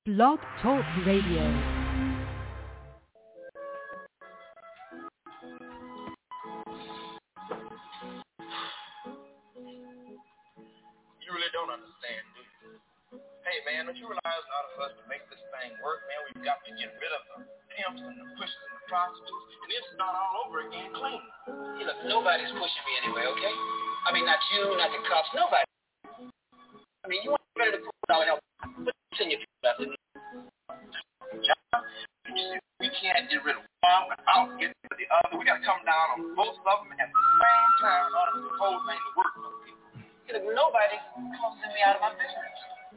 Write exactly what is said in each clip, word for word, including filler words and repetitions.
Blog Talk Radio. You really don't understand, do you? Hey, man, don't you realize in order for us to make this thing work, man, we've got to get rid of the pimps and the pushers and the prostitutes, and then start all over again clean. Hey, look, nobody's pushing me anyway, okay? I mean, not you, not the cops, nobody. I mean, you want better to prove out help. Put this in your after me. John, you see, we can't get rid of one without getting rid of the other. We got to come down on both of them at the same time in order for the whole thing to work for people. Hey, look, nobody's closing me out of my business.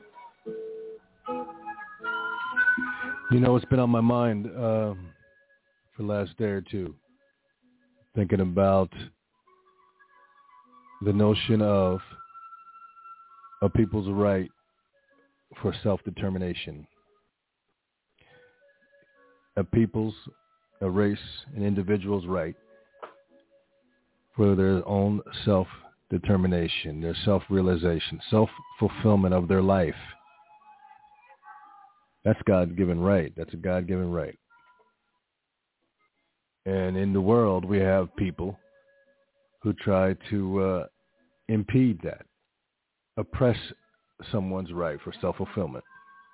You know, it's been on my mind um, for the last day or two, thinking about the notion of a people's right for self-determination. A people's, a race, an individual's right for their own self-determination, their self-realization, self-fulfillment of their life. That's God-given right. That's a God-given right. And in the world, we have people who try to uh, impede that, oppress someone's right for self-fulfillment,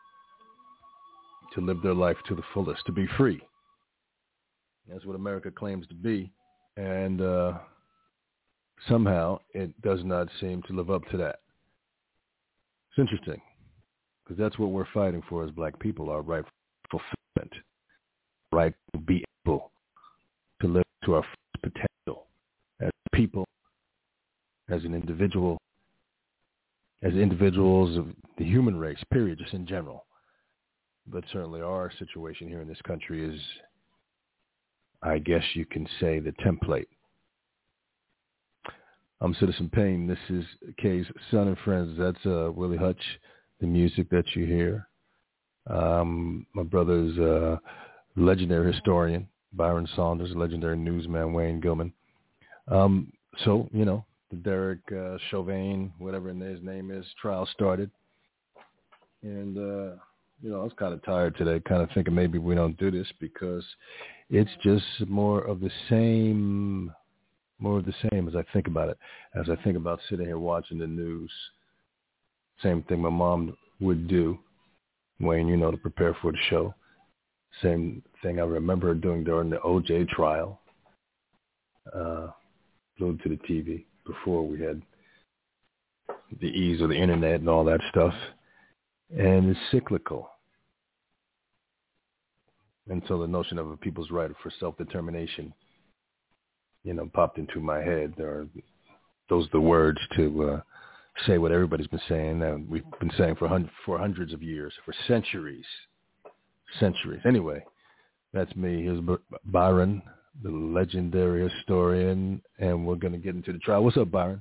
to live their life to the fullest, to be free. That's what America claims to be. And uh, somehow it does not seem to live up to that. It's interesting, because that's what we're fighting for as black people, our right for fulfillment, right to be able to live to our potential as people, as an individual, as individuals of the human race, period, just in general. But certainly our situation here in this country is, I guess you can say, the template. I'm Citizen Payne. This is Kay's Son and Friends. That's uh, Willie Hutch, the music that you hear. Um, my brother's uh, legendary historian, Byron Saunders, legendary newsman, Wayne Gilman. Um, so, you know, the Derek uh, Chauvin, whatever his name is, trial started. And, uh, you know, I was kind of tired today, kind of thinking maybe we don't do this because it's just more of the same, more of the same as I think about it, as I think about sitting here watching the news. Same thing my mom would do, Wayne, you know, to prepare for the show. Same thing I remember her doing during the O J trial, uh, glued to the T V before we had the ease of the internet and all that stuff. And it's cyclical. And so the notion of a people's right for self-determination, you know, popped into my head. There are, those are the words to uh, say what everybody's been saying, and we've been saying for, hun- for hundreds of years, for centuries, centuries. Anyway, that's me. Here's Byron, the legendary historian, and we're going to get into the trial. What's up, Byron?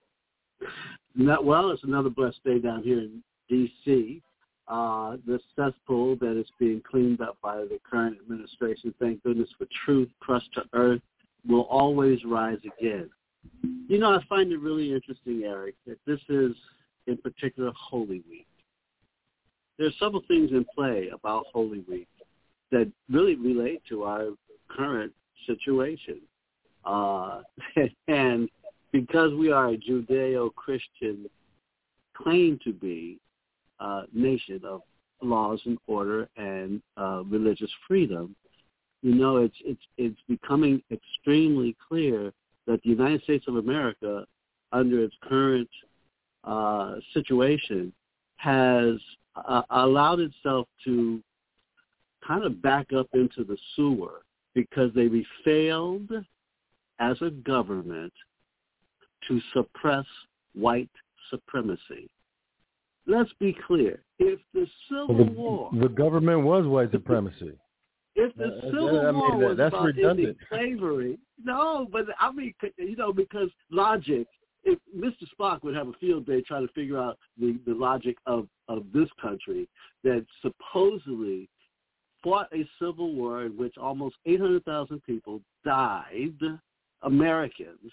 Not, well, it's another blessed day down here in D C Uh, the cesspool that is being cleaned up by the current administration, thank goodness for truth, crushed to earth, will always rise again. You know, I find it really interesting, Eric, that this is, in particular, Holy Week. There are several things in play about Holy Week that really relate to our current situation. Uh, and because we are a Judeo-Christian claim to be uh, nation of laws and order and uh, religious freedom, you know, it's it's it's becoming extremely clear that the United States of America, under its current uh, situation, has uh, allowed itself to kind of back up into the sewer because they failed as a government to suppress white supremacy. Let's be clear. If the Civil the, War... The government was white supremacy. If the uh, Civil I mean, War that, was that's about redundant. ending slavery... No, but I mean, you know, because logic... If Mister Spock would have a field day trying to figure out the, the logic of, of this country that supposedly fought a civil war in which almost eight hundred thousand people died, Americans,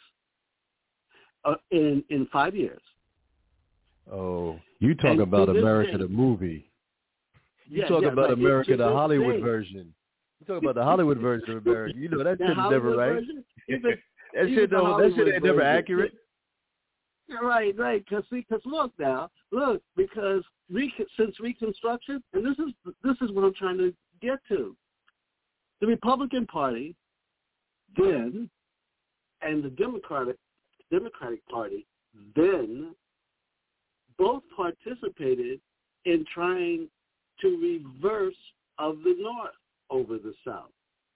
uh, in, in five years. Oh, you talk And about to this America day- the movie. You yeah, talk yeah, about right. America, the Hollywood day. version. You talk about the Hollywood version of America. You know that shit is never right. Even, that even shit don't. That shit ain't never version. accurate. Right, right. Because because look now, look because re- since Reconstruction, and this is this is what I'm trying to get to. The Republican Party then, and the Democratic Democratic Party then, both participated in trying to reverse of the North over the South.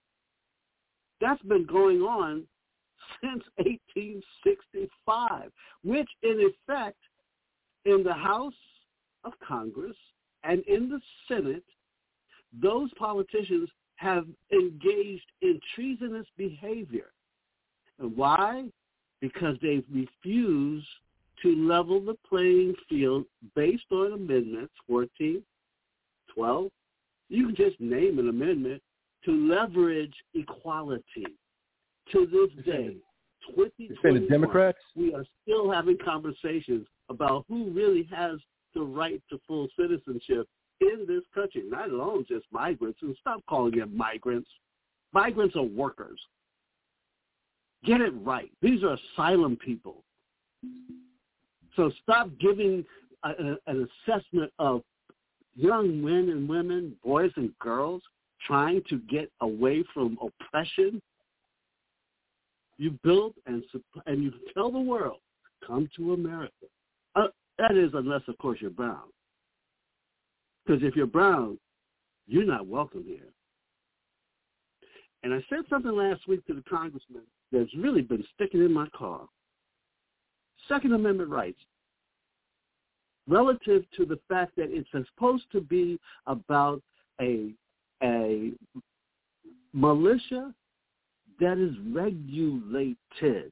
That's been going on since eighteen sixty-five, which in effect, in the House of Congress and in the Senate, those politicians have engaged in treasonous behavior. And why? Because they've refused to level the playing field based on amendments fourteen, twelve. You can just name an amendment to leverage equality. To this day, twenty twenty-one, Democrats? we are still having conversations about who really has the right to full citizenship in this country, not alone just migrants. And stop calling them migrants. Migrants are workers. Get it right. These are asylum people. So stop giving a, a, an assessment of young men and women, boys and girls, trying to get away from oppression. You build and and you tell the world, come to America. Uh, that is, unless, of course, you're brown. Because if you're brown, you're not welcome here. And I said something last week to the congressman that's really been sticking in my car. Second Amendment rights, relative to the fact that it's supposed to be about a a militia that is regulated.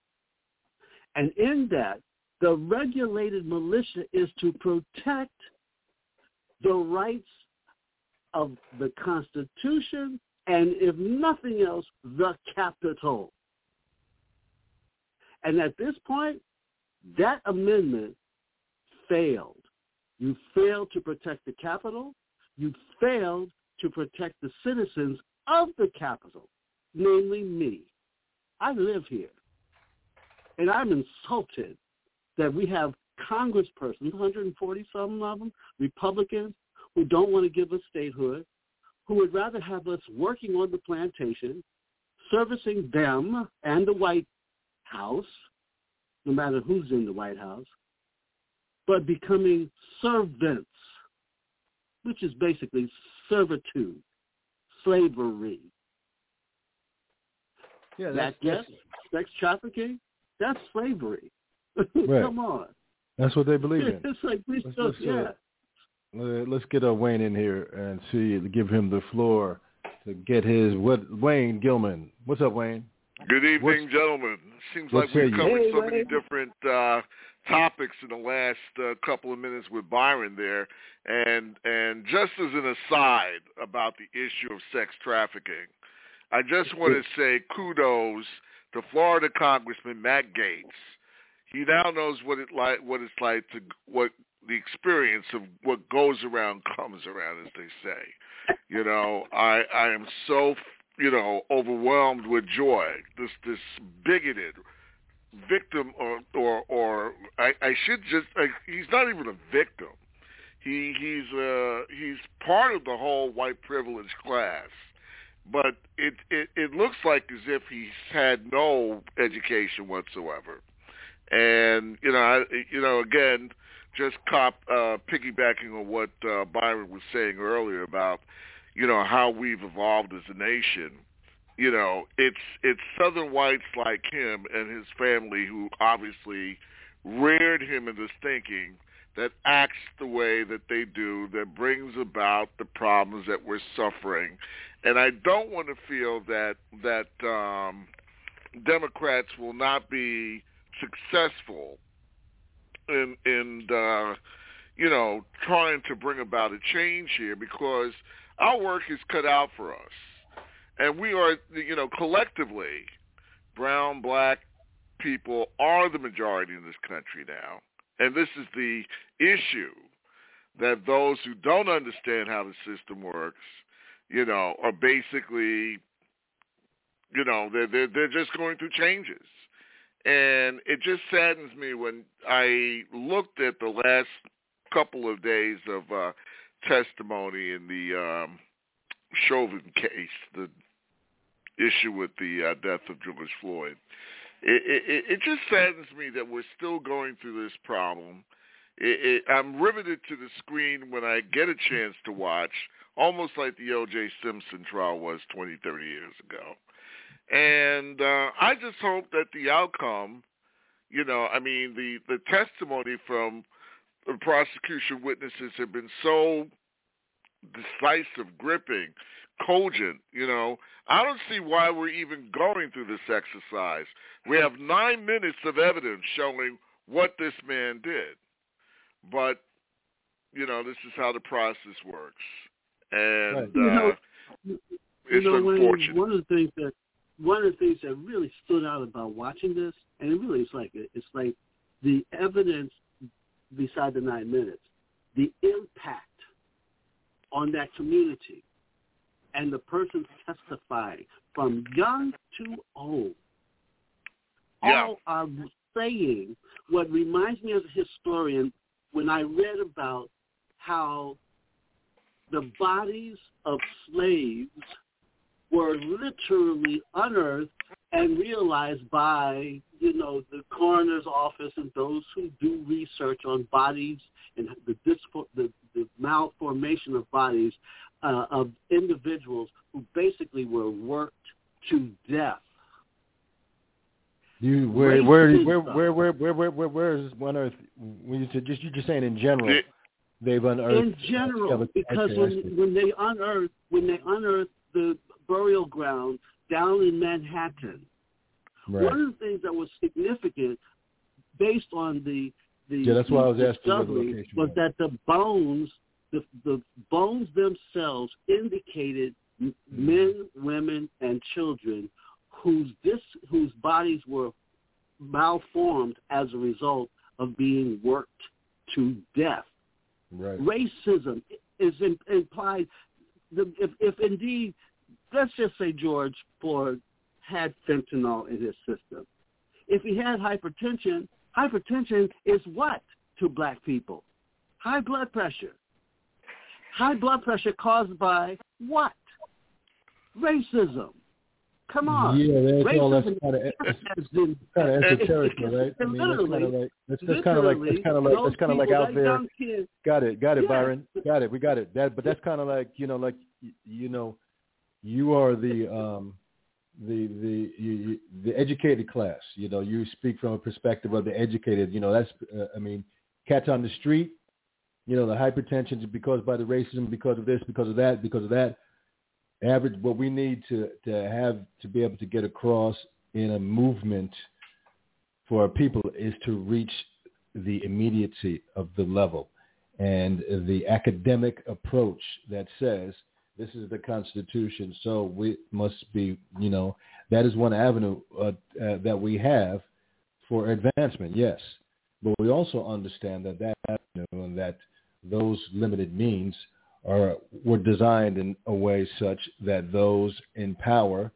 And in that, the regulated militia is to protect the rights of the Constitution and, if nothing else, the Capitol. And at this point, that amendment failed. You failed to protect the Capitol. You failed to protect the citizens of the Capitol, namely me. I live here. And I'm insulted that we have congresspersons, one hundred forty-some of them, Republicans, who don't want to give us statehood, who would rather have us working on the plantation, servicing them and the White House, no matter who's in the White House, but becoming servants, which is basically servitude, slavery. Yeah, that that's, yes, sex trafficking, that's slavery. Right. Come on. That's what they believe in. It's like we let's, still, let's, yeah. Uh, let's get uh, Wayne in here and see, give him the floor to get his, what, Wayne Gilman. What's up, Wayne? Good evening, What's, gentlemen. Seems what like we've covered hey, so Wayne. many different uh, topics in the last uh, couple of minutes with Byron there. And and just as an aside about the issue of sex trafficking, I just want to say kudos to Florida Congressman Matt Gaetz. He now knows what it like, what it's like to what the experience of what goes around comes around, as they say. You know, I I am so you know overwhelmed with joy. This this bigoted victim, or or or I, I should just I, he's not even a victim. He he's uh he's part of the whole white privilege class. But it, it, it looks like as if he's had no education whatsoever. And, you know, I, you know, again, just cop, uh, piggybacking on what uh, Byron was saying earlier about, you know, how we've evolved as a nation. You know, it's it's Southern whites like him and his family who obviously reared him into thinking that acts the way that they do, that brings about the problems that we're suffering. And I don't want to feel that that um, Democrats will not be successful in in uh, you know trying to bring about a change here, because our work is cut out for us, and we are you know collectively, brown, black people are the majority in this country now, and this is the issue that those who don't understand how the system works, you know, are basically, you know, they're, they're, they're just going through changes. And it just saddens me when I looked at the last couple of days of uh, testimony in the um, Chauvin case, the issue with the uh, death of George Floyd. It, it, it just saddens me that we're still going through this problem. It, it, I'm riveted to the screen when I get a chance to watch, almost like the O J Simpson trial was twenty, thirty years ago. And uh, I just hope that the outcome, you know, I mean, the, the testimony from the prosecution witnesses have been so decisive, gripping, cogent, you know. I don't see why we're even going through this exercise. We have nine minutes of evidence showing what this man did. But, you know, this is how the process works. And right. you uh, know, it's you know, unfortunate. One of the things that one of the things that really stood out about watching this, and it really is like it's like the evidence beside the nine minutes, the impact on that community, and the person testifying from young to old, yeah. all are saying what reminds me as a historian when I read about how the bodies of slaves were literally unearthed and realized by, you know, the coroner's office and those who do research on bodies and the, the, the malformation of bodies uh, of individuals who basically were worked to death. You where where where where where where where where where is one earth? When you said just you're just saying in general, they've unearthed in general because when when they unearthed when they unearthed the burial ground down in Manhattan, right. one of the things that was significant, based on the the yeah, that's why I was discovery, was that the bones the the bones themselves indicated mm-hmm. men, women, and children whose this whose bodies were malformed as a result of being worked to death. Right. Racism is in, implied. The, if, if indeed, let's just say George Floyd had fentanyl in his system. If he had hypertension, hypertension is what to black people? High blood pressure. High blood pressure caused by what? Racism. Come on. Yeah, that's all. That's Racism kind of has been kind of esoteric, right? I mean, that's kind of like that's, that's kind of like that's kind of like that's kind of like out there. Kids, got it, got it, yeah. Byron. Got it, we got it. That, but that's kind of like you know, like you know, you are the um, the the you, the educated class. You know, you speak from a perspective of the educated. You know, that's uh, I mean, cats on the street. You know, the hypertension is because by the racism, because of this, because of that, because of that. Average, what we need to, to have to be able to get across in a movement for our people is to reach the immediacy of the level and the academic approach that says this is the Constitution, so we must be, you know, that is one avenue uh, uh, that we have for advancement, yes. But we also understand that that avenue and that those limited means Are, were designed in a way such that those in power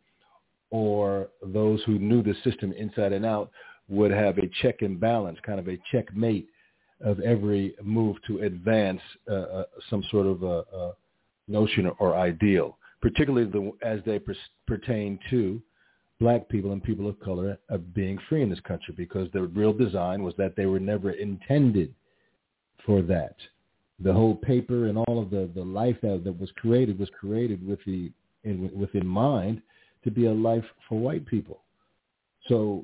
or those who knew the system inside and out would have a check and balance, kind of a checkmate of every move to advance uh, uh, some sort of a, a notion or ideal, particularly the, as they per- pertain to black people and people of color of being free in this country, because the real design was that they were never intended for that. The whole paper and all of the, the life that, that was created was created with the in, with in mind to be a life for white people. So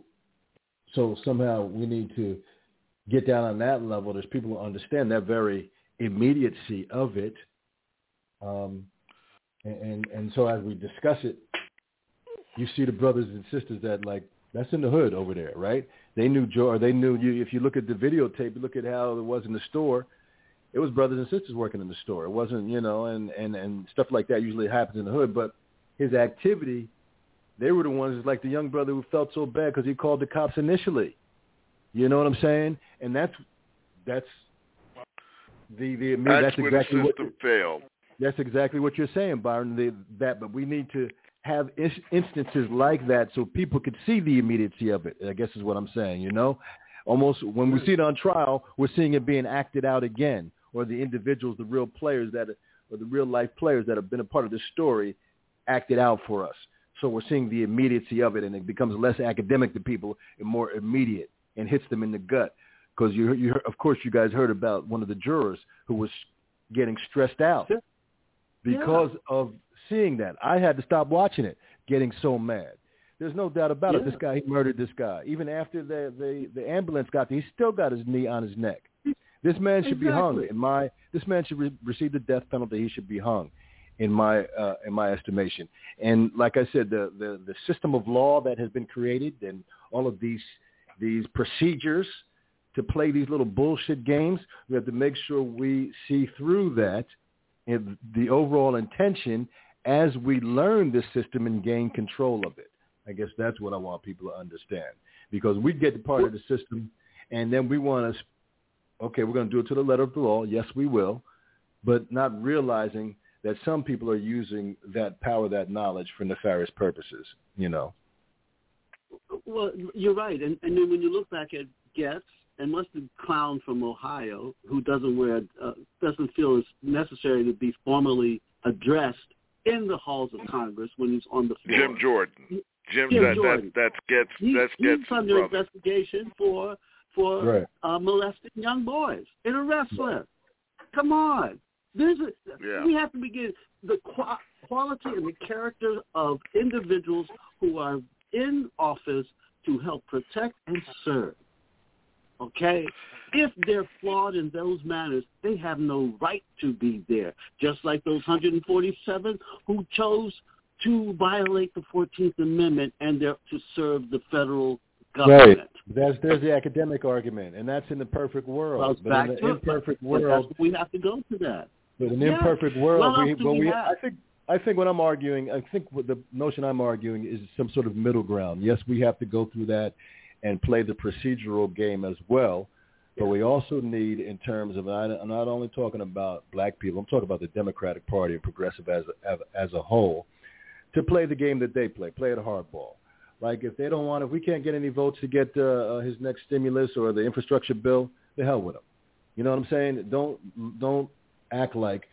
so somehow we need to get down on that level. There's people who understand that very immediacy of it. Um, and, and, and so as we discuss it, you see the brothers and sisters that like, that's in the hood over there, right? They knew Joe, or they knew you. If you look at the videotape, you look at how it was in the store. It was brothers and sisters working in the store. It wasn't, you know, and, and, and stuff like that usually happens in the hood. But his activity, they were the ones, like the young brother who felt so bad because he called the cops initially. You know what I'm saying? And that's that's The the that's, that's where exactly the system what, failed. That's exactly what you're saying, Byron. The, that, but we need to have is, instances like that so people could see the immediacy of it. I guess is what I'm saying. You know, almost when we see it on trial, we're seeing it being acted out again, or the individuals, the real players that, or the real life players that have been a part of this story, acted out for us. So we're seeing the immediacy of it, and it becomes less academic to people and more immediate, and hits them in the gut. Because you, you, of course, you guys heard about one of the jurors who was getting stressed out because yeah. of seeing that. I had to stop watching it, getting so mad. There's no doubt about yeah. it. This guy, he murdered this guy. Even after the, the, the ambulance got there, he still got his knee on his neck. This man should exactly. be hung. In my, this man should re- receive the death penalty. He should be hung, in my uh, in my estimation. And like I said, the, the, the system of law that has been created and all of these these procedures to play these little bullshit games, we have to make sure we see through that and the overall intention as we learn this system and gain control of it. I guess that's what I want people to understand. Because we get the part of the system, and then we want to, okay, we're going to do it to the letter of the law. Yes, we will. But not realizing that some people are using that power, that knowledge for nefarious purposes, you know. Well, you're right. And, and then when you look back at Getz, and what's the clown from Ohio who doesn't wear, uh, doesn't feel it's necessary to be formally addressed in the halls of Congress when he's on the floor? Jim Jordan. Jim, Jim that, Jordan. That, that's Getz. He, that's Getz' he's under brother. investigation for for right. uh, molesting young boys in a wrestler. Come on. There's a, yeah. We have to begin the qu- quality and the character of individuals who are in office to help protect and serve. Okay? If they're flawed in those manners, they have no right to be there. Just like those one hundred forty-seven who chose to violate the fourteenth Amendment and they're to serve the federal government. Right. That's, there's the academic argument, and that's in the perfect world. Well, but back in the to imperfect it. world, we have to go to that. But in an yes. imperfect world, what we, do well, we we, have? I think I think what I'm arguing, I think what the notion I'm arguing is some sort of middle ground. Yes, we have to go through that and play the procedural game as well, but we also need, in terms of, I'm not only talking about black people, I'm talking about the Democratic Party and progressive as a, as a whole, to play the game that they play, play it hardball. Like if they don't want, if we can't get any votes to get uh, his next stimulus or the infrastructure bill, the hell with them. You know what I'm saying? Don't don't act like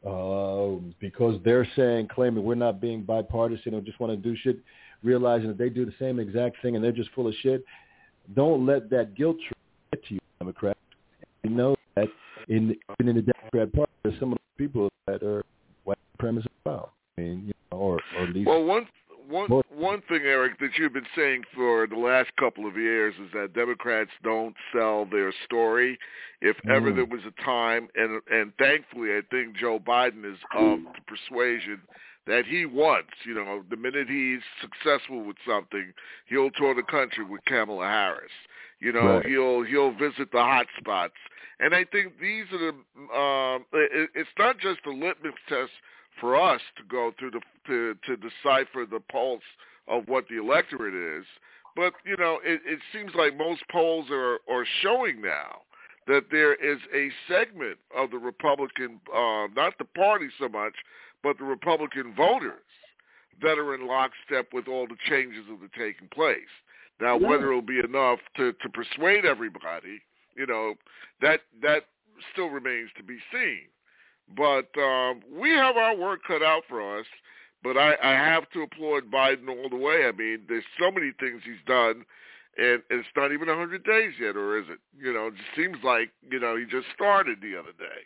uh, because they're saying, claiming we're not being bipartisan or just want to do shit, realizing that they do the same exact thing and they're just full of shit. Don't let that guilt trip get to you, Democrat. You know that in in the Democrat Party, there's some of the people that are white supremacists as well. I mean, you know, or, or at least. Well, one one one thing, Eric, that you've been saying for the last couple of years is that Democrats don't sell their story. If ever mm. there was a time, and and thankfully, I think Joe Biden is of the persuasion that he wants, you know, the minute he's successful with something, he'll tour the country with Kamala Harris. You know, right. he'll he'll visit the hot spots. And I think these are the, um, it, it's not just a litmus test for us to go through the, to, to decipher the pulse of what the electorate is, but, you know, it, it seems like most polls are, are showing now that there is a segment of the Republican, uh, not the party so much, but the Republican voters that are in lockstep with all the changes that are taking place. Now, yeah. whether it'll be enough to, to persuade everybody, you know, that that still remains to be seen. But um, we have our work cut out for us, but I, I have to applaud Biden all the way. I mean, there's so many things he's done, and it's not even one hundred days yet, or is it? You know, it just seems like, you know, he just started the other day.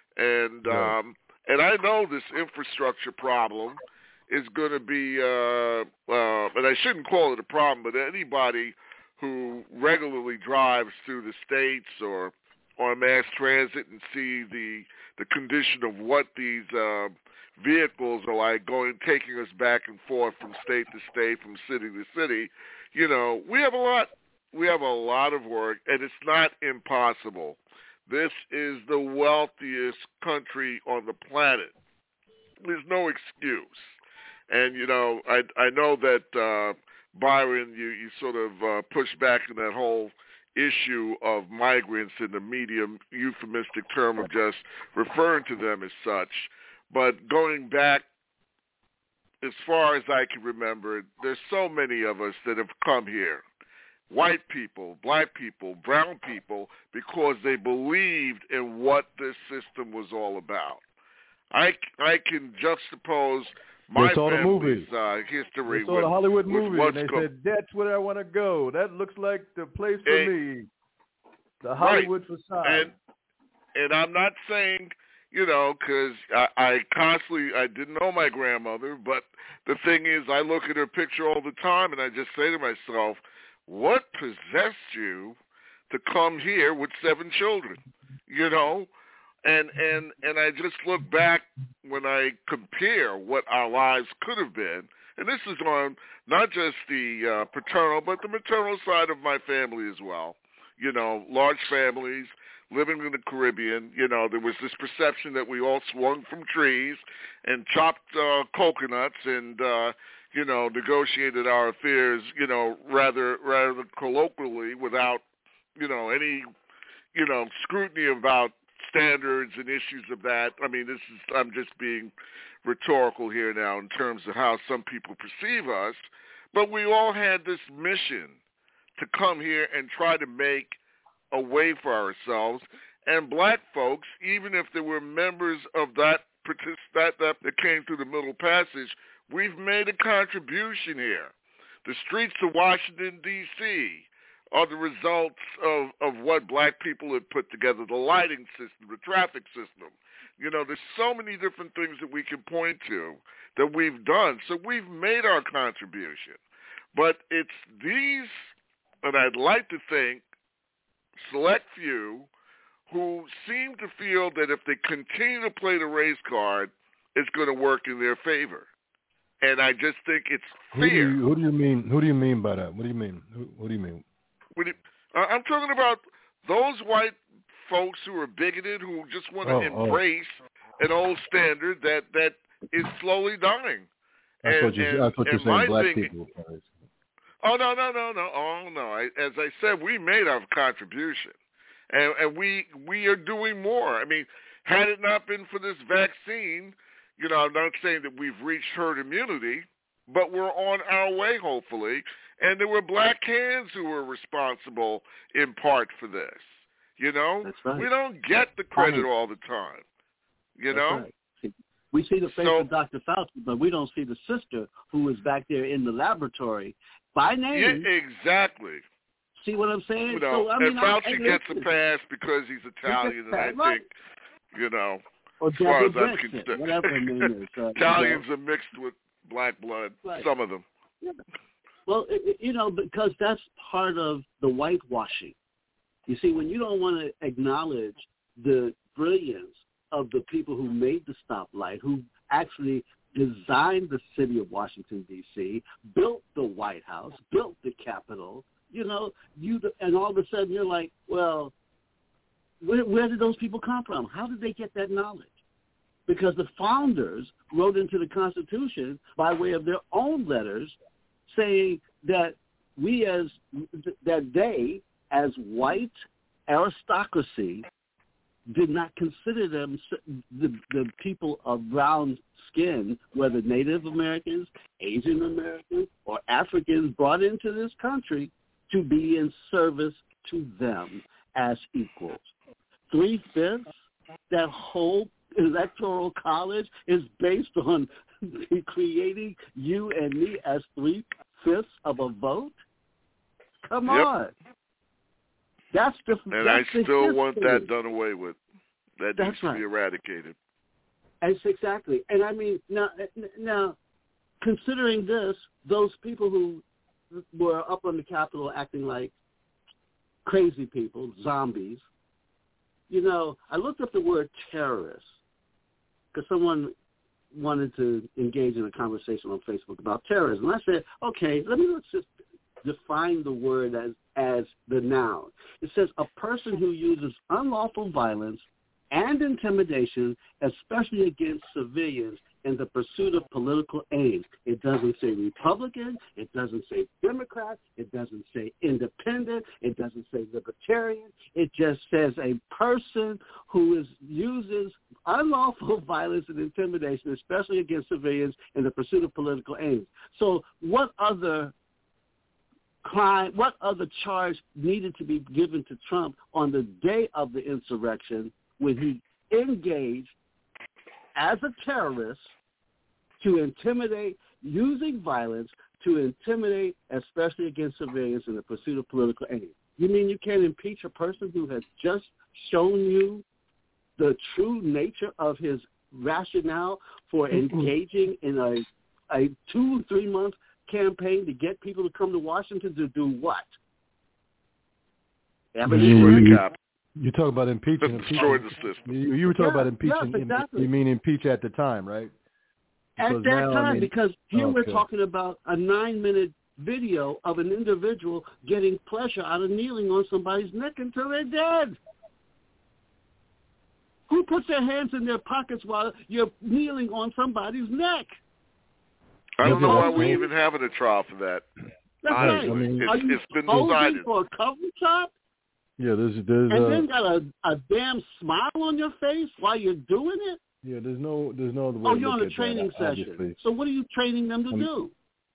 And right. um, and I know this infrastructure problem is going to be, uh, uh, and I shouldn't call it a problem, but anybody who regularly drives through the states or on mass transit and see the the condition of what these uh, vehicles are like, going, taking us back and forth from state to state, from city to city, you know, we have a lot, we have a lot of work, and it's not impossible. This is the wealthiest country on the planet. There's no excuse. And, you know, I I know that, uh, Byron, you, you sort of uh, pushed back in that whole issue of migrants in the media euphemistic term of just referring to them as such. But going back as far as I can remember, there's so many of us that have come here, white people, black people, brown people, because they believed in what this system was all about. I, I can juxtapose my That's all the family's movies. uh, history It's with, all the Hollywood with movies, what's and they go- said, that's where I want to go. That looks like the place for and, me. The Hollywood right. facade. And, and I'm not saying, you know, because I, I constantly, I didn't know my grandmother, but the thing is, I look at her picture all the time, and I just say to myself, what possessed you to come here with seven children, you know? And and and I just look back when I compare what our lives could have been, and this is on not just the uh, paternal, but the maternal side of my family as well. You know, large families, living in the Caribbean. You know, there was this perception that we all swung from trees and chopped uh, coconuts and, uh, you know, negotiated our affairs, you know, rather rather colloquially without, you know, any, you know, scrutiny about standards and issues of that. I mean, this is, I'm just being rhetorical here now in terms of how some people perceive us, but we all had this mission to come here and try to make a way for ourselves. And black folks, even if there were members of that that that, that came through the Middle Passage, we've made a contribution here. The streets of Washington, D C are the results of, of what black people have put together, the lighting system, the traffic system. You know, there's so many different things that we can point to that we've done. So we've made our contribution. But it's these, and I'd like to think, select few who seem to feel that if they continue to play the race card, it's going to work in their favor. And I just think it's Who do, fear. you, who do you mean? Who do you mean by that? What do you mean? Who, what do you mean? When it, uh, I'm talking about those white folks who are bigoted, who just want to Oh, embrace oh. an old standard that, that is slowly dying. I and, thought you, and, I thought you were saying black thing, people. Oh, no, no, no, no. Oh, no. I, as I said, we made our contribution. And, and we we are doing more. I mean, had it not been for this vaccine, you know, I'm not saying that we've reached herd immunity, but we're on our way, hopefully. And there were black hands who were responsible in part for this. You know? That's right. We don't get the credit Right. all the time. You That's know? right. See, we see the face So- of Doctor Fauci, but we don't see the sister who was back there in the laboratory by name. Yeah, exactly. See what I'm saying? You know, so, I mean, and I- Fauci I- gets a listen. pass because he's Italian, and I pass, right. think, you know, Or as far as Deborah I'm Benson, concerned, whatever her name is. Uh, Italians you know. are mixed with black blood, Right. some of them. Yeah. Well, it, it- you know, because that's part of the whitewashing. You see, when you don't want to acknowledge the brilliance of the people who made the stoplight, who actually designed the city of Washington, D C, built the White House, built the Capitol, you know, you and all of a sudden you're like, well, where, where did those people come from? How did they get that knowledge? Because the founders wrote into the Constitution by way of their own letters saying that we as, that they as white aristocracy did not consider them the, the people of brown skin, whether Native Americans, Asian Americans, or Africans brought into this country to be in service to them as equals. Three-fifths, that whole electoral college is based on creating you and me as three-fifths of a vote? Come Yep. on. That's the And that's I the still history. want that done away with. That That's needs to right. be eradicated. That's exactly. And I mean, now, now, considering this, those people who were up on the Capitol acting like crazy people, zombies, you know, I looked up the word terrorist because someone wanted to engage in a conversation on Facebook about terrorism. And I said, okay, let me let's just define the word as, as the noun. It says a person who uses unlawful violence and intimidation, especially against civilians, in the pursuit of political aims. It doesn't say Republican. It doesn't say Democrat. It doesn't say independent. It doesn't say libertarian. It just says a person who is uses unlawful violence and intimidation, especially against civilians, in the pursuit of political aims. So what other crime, what other charge needed to be given to Trump on the day of the insurrection when he engaged as a terrorist to intimidate, using violence to intimidate, especially against civilians in the pursuit of political aims? You mean you can't impeach a person who has just shown you the true nature of his rationale for engaging in a a two, three-month campaign to get people to come to Washington to do what? You, you, you talk about impeaching. Destroy the system. You, you were talking yeah, about impeaching. Yes, exactly. You mean impeach at the time, right? Because at that now, time, I mean, because here okay. we're talking about a nine-minute video of an individual getting pleasure out of kneeling on somebody's neck until they're dead. Who puts their hands in their pockets while you're kneeling on somebody's neck? I don't know why we even having a trial for that. That's Honestly, right. I mean, it's, Are you it's been posing decided. for a cover shot? Yeah, there's there's and uh, then got a, a damn smile on your face while you're doing it? yeah, there's no there's no other way Oh, to you're look on a at training that, session. obviously. So what are you training them to I mean, do?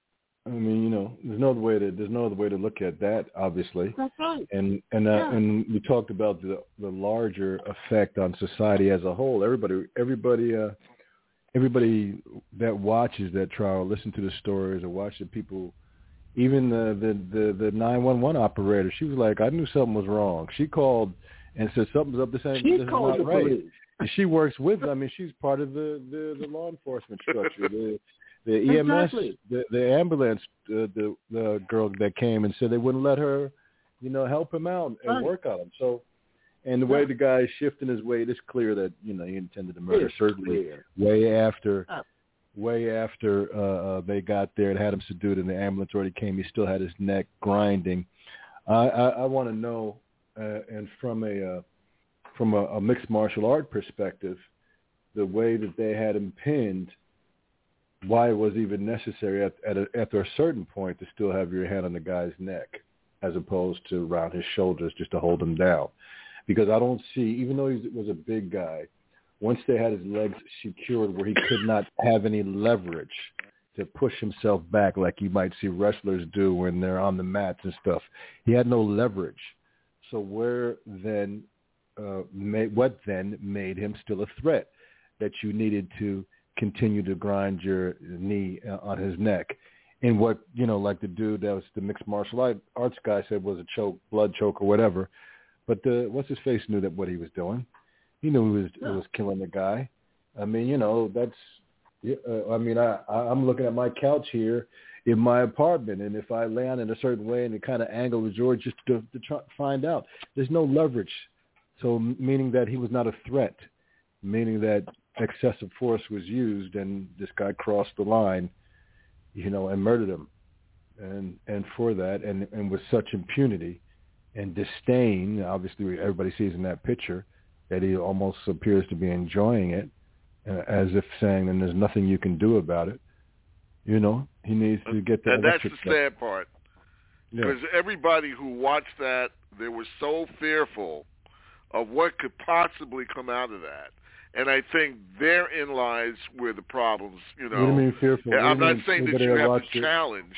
I mean, you know, there's no other way to there's no other way to look at that, obviously. That's right. And and uh, Yeah. and we talked about the the larger effect on society as a whole. Everybody everybody uh, everybody that watches that trial, listen to the stories, or watch the people. Even the the the, the nine one one operator, she was like, I knew something was wrong. She called and said something's up. This ain't She this is called not the right. police. And she works with. I mean, she's part of the, the, the law enforcement structure. The the E M S, Exactly. the the ambulance, the, the the girl that came and said they wouldn't let her, you know, help him out and Right. work on him. So, and the way Yeah. the guy is shifting his weight, it's clear that you know he intended to murder. It's Certainly, clear. way after. Yeah. Way after uh, uh, they got there and had him subdued and the ambulance already came, he still had his neck grinding. I, I, I want to know, uh, and from a uh, from a, a mixed martial art perspective, the way that they had him pinned, why it was even necessary at at a, at a certain point to still have your hand on the guy's neck, as opposed to around his shoulders just to hold him down. Because I don't see, even though he was a big guy, once they had his legs secured where he could not have any leverage to push himself back like you might see wrestlers do when they're on the mats and stuff, he had no leverage. So where then, uh, made, what then made him still a threat that you needed to continue to grind your knee on his neck? And what, you know, like the dude that was the mixed martial arts guy said was a choke, blood choke or whatever. But the, what's his face knew that what he was doing. He knew he was, Yeah. he was killing the guy. I mean, you know, that's, uh, I mean, I, I'm looking at my couch here in my apartment, and if I lay on in a certain way and it kind of angle with George just to, to try to find out, there's no leverage. So meaning that he was not a threat, meaning that excessive force was used and this guy crossed the line, you know, and murdered him. And, and for that, and, and with such impunity and disdain, obviously everybody sees in that picture, that he almost appears to be enjoying it, uh, as if saying, and there's nothing you can do about it. You know, he needs to get that. And that's the stuff. sad part. Yeah. Because everybody who watched that, they were so fearful of what could possibly come out of that. And I think therein lies where the problems, you know. What do you mean fearful? I'm not not saying that you have to challenge.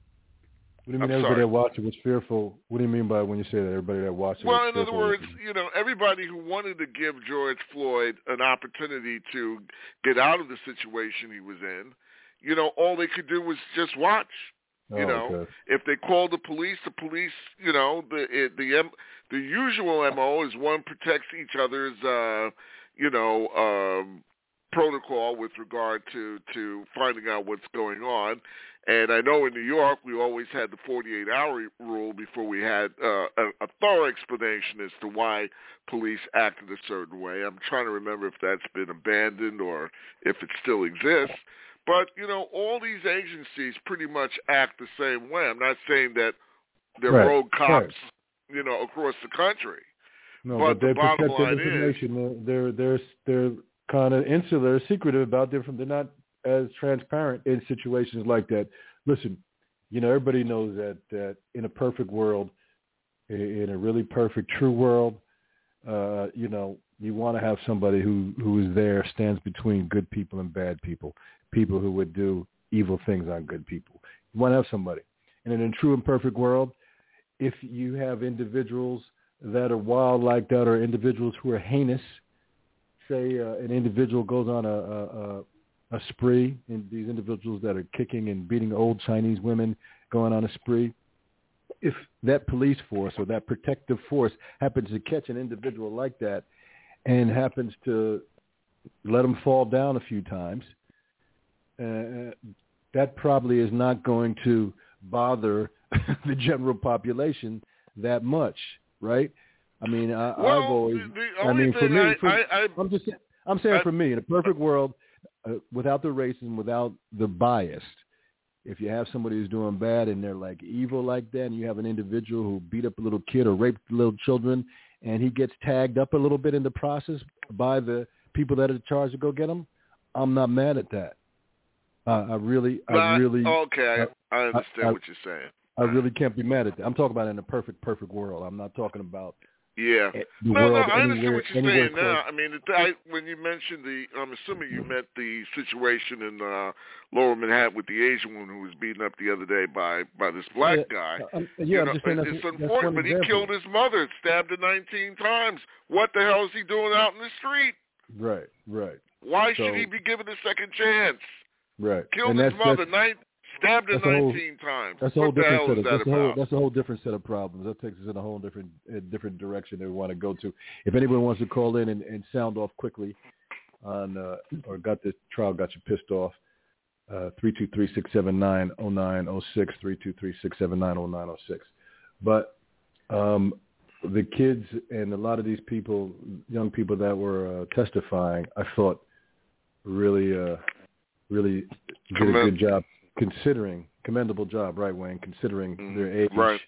What do you mean I'm everybody sorry. that watched it was fearful? What do you mean by when you say that everybody that watched it Well, was in fearful? other words, you know, everybody who wanted to give George Floyd an opportunity to get out of the situation he was in, you know, all they could do was just watch. You oh, know, okay. if they called the police, the police, you know, the it, the M, the usual M O is one protects each other's, uh, you know, um, protocol with regard to, to finding out what's going on. And I know in New York we always had the forty-eight hour rule before we had uh, a, a thorough explanation as to why police acted a certain way. I'm trying to remember if that's been abandoned or if it still exists. But, you know, all these agencies pretty much act the same way. I'm not saying that they're Right, rogue cops, right. you know, across the country. No, but but, they the bottom protect their line is, information. They're they're they're kind of insular, secretive about different. They're not as transparent in situations like that. Listen, you know, everybody knows that, that in a perfect world, in a really perfect, true world, uh, you know, you want to have somebody who, who is there, stands between good people and bad people, people who would do evil things on good people. You want to have somebody. And in a true and perfect world, if you have individuals that are wild like that, or individuals who are heinous, say uh, an individual goes on a, a, a spree, and these individuals that are kicking and beating old Chinese women going on a spree, if that police force or that protective force happens to catch an individual like that and happens to let them fall down a few times, uh, that probably is not going to bother the general population that much, right? I mean, I, well, I've always. The, the I mean, for me, I, for, I, I, I'm just. I'm saying I, for me, in a perfect world, uh, without the racism, without the bias, if you have somebody who's doing bad and they're like evil like that, and you have an individual who beat up a little kid or raped little children, and he gets tagged up a little bit in the process by the people that are charged to go get him, I'm not mad at that. Uh, I really, I not, really. Okay, I, I understand I, what you're saying. I really can't be mad at that. I'm talking about in a perfect, perfect world. I'm not talking about yeah. the no, world no, I understand anywhere, what you're saying close. now. I mean, the, I, when you mentioned the, I'm assuming you meant the situation in uh, Lower Manhattan with the Asian woman who was beaten up the other day by, by this black yeah, guy. Um, yeah, you I'm know, just saying that's, it's that's unfortunate, but he example. killed his mother, stabbed her nineteen times. What the hell is he doing out in the street? Right, right. Why so, should he be given a second chance? Right. Killed and his that's, mother, that's, nine, stabbed her that's whole, nineteen times. That's a whole what the different hell set is of, that that's a whole, about? that's a whole different set of problems. That takes us in a whole different a different direction that we want to go to. If anyone wants to call in and, and sound off quickly on uh, or got this trial got you pissed off, uh, three two three, six seven nine, oh nine oh six, three two three, six seven nine, oh nine oh six. But um, the kids and a lot of these people, young people that were uh, testifying, I thought really, uh, really did Commend- a good job considering, commendable job, right, Wayne, considering mm, their age. Right.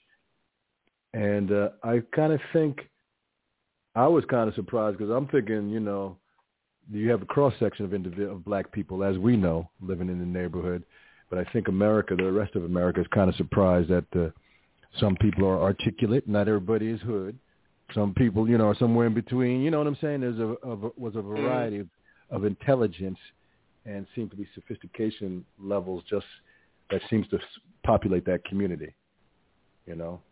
And uh, I kind of think, I was kind of surprised because I'm thinking, you know, you have a cross-section of, indiv- of black people, as we know, living in the neighborhood. But I think America, the rest of America, is kind of surprised that uh, some people are articulate. Not everybody is hood. Some people, you know, are somewhere in between. You know what I'm saying? There's a, a was a variety mm. of, of intelligence and seem to be sophistication levels just that seems to populate that community, you know?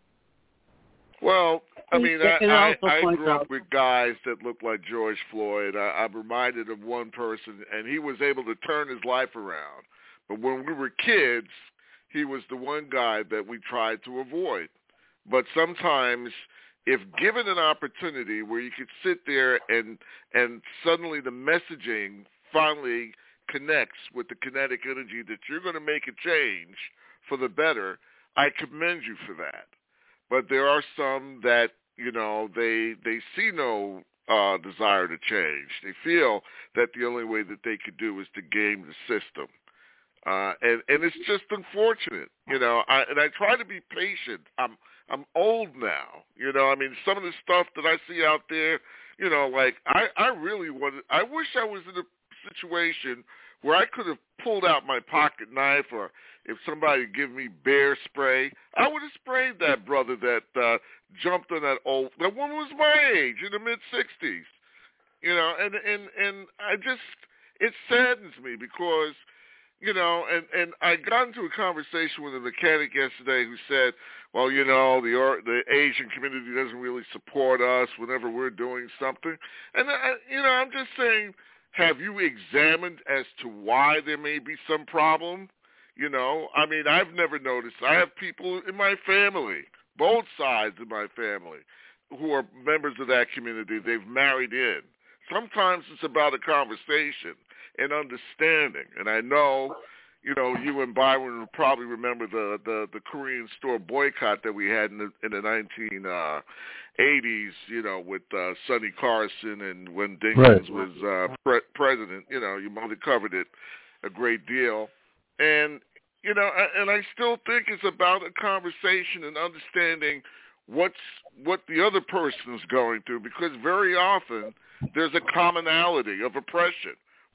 Well, I mean, I, I, I grew out. up with guys that looked like George Floyd. I, I'm reminded of one person, and he was able to turn his life around. But when we were kids, he was the one guy that we tried to avoid. But sometimes, if given an opportunity where you could sit there and and suddenly the messaging finally connects with the kinetic energy that you're going to make a change for the better, I commend you for that. But there are some that, you know, they they see no uh, desire to change. They feel that the only way that they could do is to game the system. Uh, and, and it's just unfortunate, you know, I, and I try to be patient. I'm I'm old now, you know, I mean, some of the stuff that I see out there, you know, like I, I really wanted, I wish I was in a situation where I could have pulled out my pocket knife, or if somebody give me bear spray, I would have sprayed that brother that uh, jumped on that old, that woman was my age, in the mid-sixties, you know, and, and, and I just, it saddens me because, you know, and, and I got into a conversation with a mechanic yesterday who said, well, you know, the or, the Asian community doesn't really support us whenever we're doing something. And, I, you know, I'm just saying, have you examined as to why there may be some problem? You know, I mean, I've never noticed. I have people in my family, both sides of my family, who are members of that community. They've married in. Sometimes it's about a conversation and understanding. And I know, you know, you and Byron will probably remember the, the, the Korean store boycott that we had in the, in the nineteen eighties, you know, with uh, Sonny Carson and when Dinkins right. was uh, pre- president. You know, your mother covered it a great deal. And, you know, and I still think it's about a conversation and understanding what's what the other person is going through, because very often there's a commonality of oppression.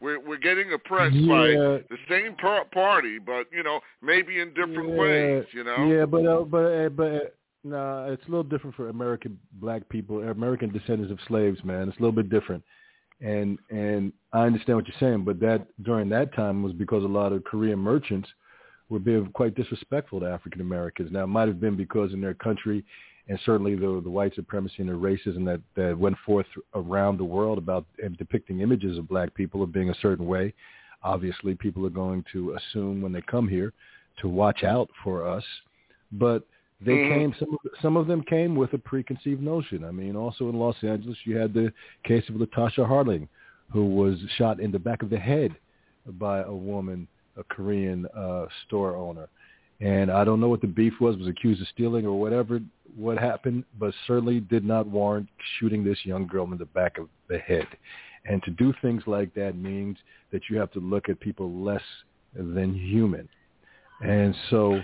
We're we're getting oppressed yeah. by the same par- party, but you know, maybe in different yeah. ways. You know. Yeah, but uh, but uh, but uh, nah, it's a little different for American black people, American descendants of slaves, man. It's a little bit different, and and I understand what you're saying, but that during that time was because a lot of Korean merchants were being quite disrespectful to African Americans. Now, it might have been because in their country, and certainly the the white supremacy and the racism that, that went forth around the world about and depicting images of black people of being a certain way. Obviously, people are going to assume when they come here to watch out for us. But they mm-hmm. came, some of, some of them came with a preconceived notion. I mean, also in Los Angeles, you had the case of Latasha Harling, who was shot in the back of the head by a woman, a Korean uh, store owner. And I don't know what the beef was, was accused of stealing or whatever, what happened, but certainly did not warrant shooting this young girl in the back of the head. And to do things like that means that you have to look at people less than human. And so,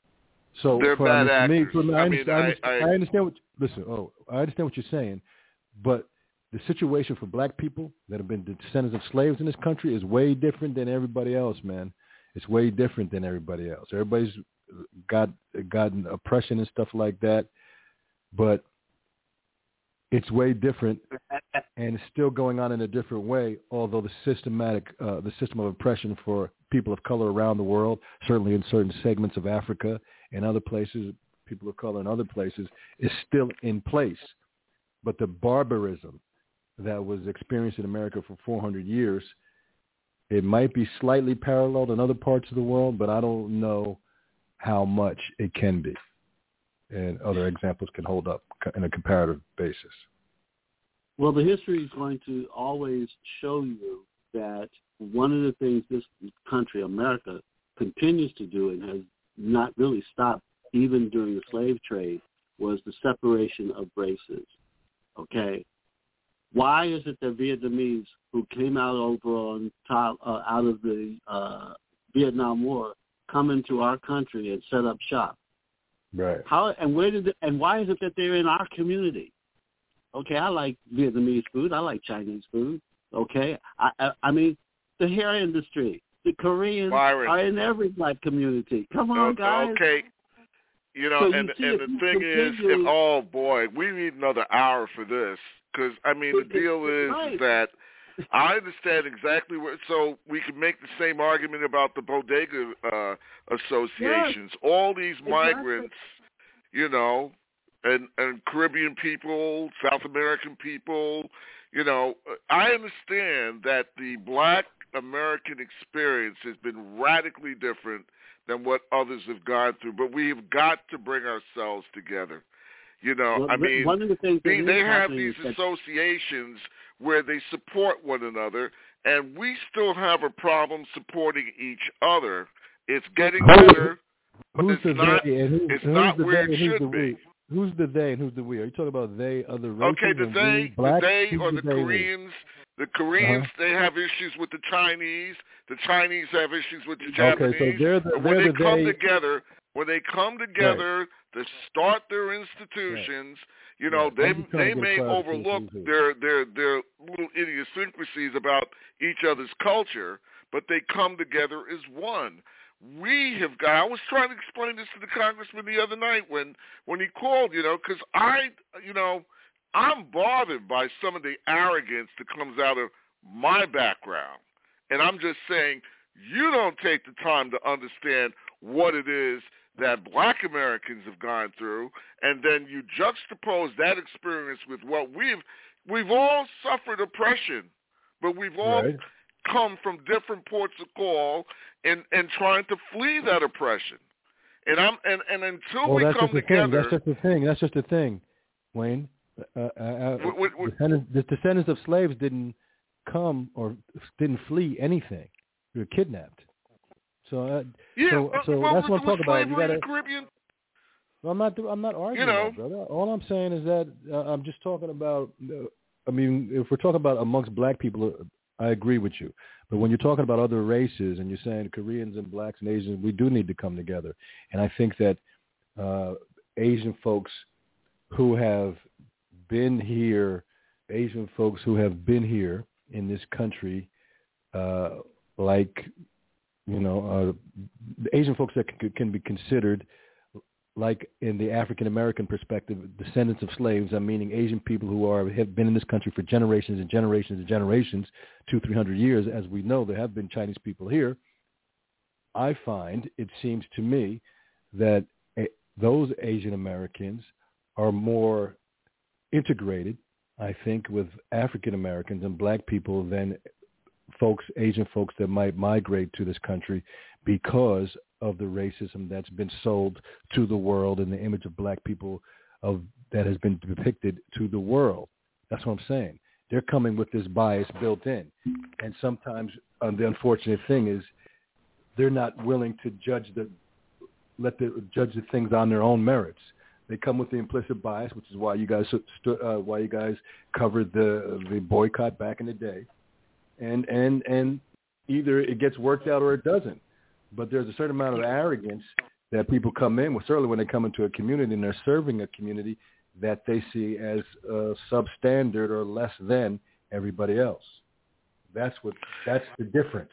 so they're for, bad I mean, actors. For me, I, I, understand, mean, I, understand, I, I understand what, listen, oh, I understand what you're saying, but the situation for black people that have been descendants of slaves in this country is way different than everybody else, man. It's way different than everybody else. Everybody's got gotten oppression and stuff like that, but it's way different, and it's still going on in a different way. Although the systematic, uh, the system of oppression for people of color around the world, certainly in certain segments of Africa and other places, people of color in other places, is still in place. But the barbarism that was experienced in America for four hundred years, it might be slightly paralleled in other parts of the world, but I don't know how much it can be. And other examples can hold up in a comparative basis. Well, the history is going to always show you that one of the things this country, America, continues to do and has not really stopped even during the slave trade was the separation of races. Okay? Why is it that Vietnamese who came out over on top, uh, out of the uh, Vietnam War come into our country and set up shop? Right. How and where did it, and why is it that they're in our community? Okay, I like Vietnamese food. I like Chinese food. Okay, I I, I mean the hair industry, the Koreans Byron. are in every black community. Come on, guys. Okay. You know, So you and see, and the thing is, if, oh boy, we need another hour for this because I mean the deal is, right. is that I understand exactly what. So we can make the same argument about the bodega uh, associations. Yes. All these migrants, exactly. you know, and and Caribbean people, South American people. You know, I understand that the Black American experience has been radically different than what others have gone through, but we've got to bring ourselves together. You know, well, I mean, one of the things they, they have these that... associations where they support one another, and we still have a problem supporting each other. It's getting better, but who's it's not, who, it's not where it should the be. Who's the they and who's the we? Are you talking about they, other races? Okay, the they, we, black? the they who's or the the they Koreans. The Koreans, uh-huh. they have issues with the Chinese. The Chinese have issues with the Japanese. Okay, so they're the, but when they're they the come they... together, when they come together right. to start their institutions, right. you know, right. they they may overlook their, their their little idiosyncrasies about each other's culture, but they come together as one. We have got, I was trying to explain this to the congressman the other night when, when he called, you know, because I, you know, I'm bothered by some of the arrogance that comes out of my background. And I'm just saying, you don't take the time to understand what it is that Black Americans have gone through, and then you juxtapose that experience with what we've, we've all suffered oppression, but we've all right. come from different ports of call and, and trying to flee that oppression. And I'm and, and until well, we that's come just the together, thing. That's just the thing. That's just the thing, Wayne. Uh, uh, what, what, descendants, the descendants of slaves didn't come or didn't flee anything. They were kidnapped. So, uh, yeah, so, so well, that's what I'm talking about. You gotta, in the Caribbean? Well, I'm not. I'm not arguing, you know, that, brother. All I'm saying is that uh, I'm just talking about. Uh, I mean, if we're talking about amongst black people, I agree with you. But when you're talking about other races and you're saying Koreans and blacks and Asians, we do need to come together. And I think that uh, Asian folks who have been here, Asian folks who have been here in this country uh, like, you know, uh, the Asian folks that can, can be considered, like in the African American perspective, descendants of slaves, I'm meaning Asian people who are have been in this country for generations and generations and generations, two, three hundred years. As we know, there have been Chinese people here. I find, it seems to me, that a, those Asian Americans are more integrated, I think, with African Americans and black people than folks, Asian folks that might migrate to this country because of the racism that's been sold to the world and the image of black people of that has been depicted to the world. That's what I'm saying. They're coming with this bias built in. And sometimes uh, the unfortunate thing is they're not willing to judge the let the judge the things on their own merits. They come with the implicit bias, which is why you guys stu- uh, why you guys covered the the boycott back in the day, and and and either it gets worked out or it doesn't. But there's a certain amount of arrogance that people come in with, certainly when they come into a community and they're serving a community that they see as uh, substandard or less than everybody else. That's what that's the difference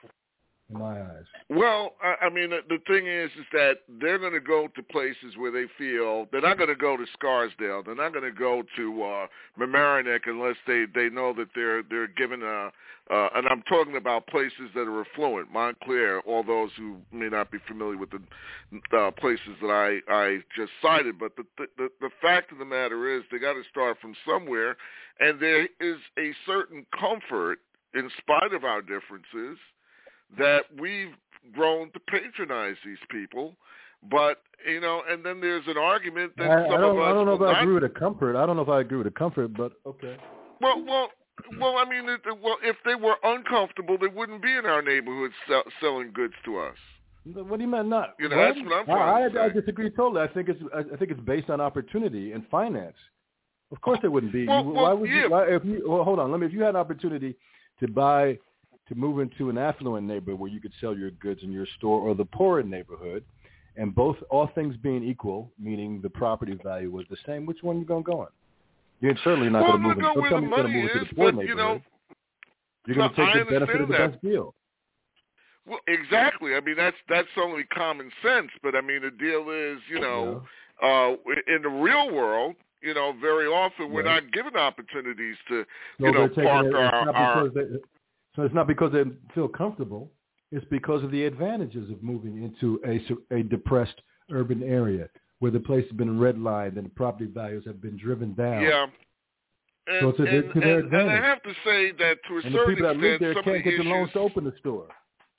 in my eyes. Well, I, I mean, the, the thing is, is that they're going to go to places where they feel they're not going to go to Scarsdale. They're not going to go to uh, Mamaroneck unless they, they know that they're they're given a. Uh, and I'm talking about places that are affluent, Montclair. All those who may not be familiar with the uh, places that I, I just cited, but the, the the fact of the matter is, they got to start from somewhere, and there is a certain comfort, in spite of our differences, that we've grown to patronize these people. But, you know, and then there's an argument that I, some I don't, of us I don't know if will I not... agree with the comfort. I don't know if I agree with the comfort, but okay. Well, well, well. I mean, it, well, if they were uncomfortable, they wouldn't be in our neighborhood sell, selling goods to us. What do you mean not? You know, what? that's what I'm trying I, to I, say. I disagree totally. I think it's I think it's based on opportunity and finance. Of course, it wouldn't be. Well, you, well, why would yeah. you? Why, if you well, hold on. Let me. If you had an opportunity to buy, to move into an affluent neighborhood where you could sell your goods in your store, or the poorer neighborhood, and both, all things being equal, meaning the property value was the same, which one are you gonna go on? You're certainly not well, going to move. Go In, where tell the me you're going money to move is, into the poor but, neighborhood. you know, you're going to no, take I the benefit of the understand that. best deal. Well, exactly. I mean, that's that's only common sense. But I mean, the deal is, you know, yeah. uh, in the real world, you know, very often we're right. not given opportunities to, so you know, it, park it's our. Not our they, so it's not because they feel comfortable. It's because of the advantages of moving into a a depressed urban area where the place has been redlined and the property values have been driven down. Yeah. And, so it's a, and, to their and, advantage. and I have to say that to a and the certain people that live extent, there some can't of the get the issues... loans to open the store.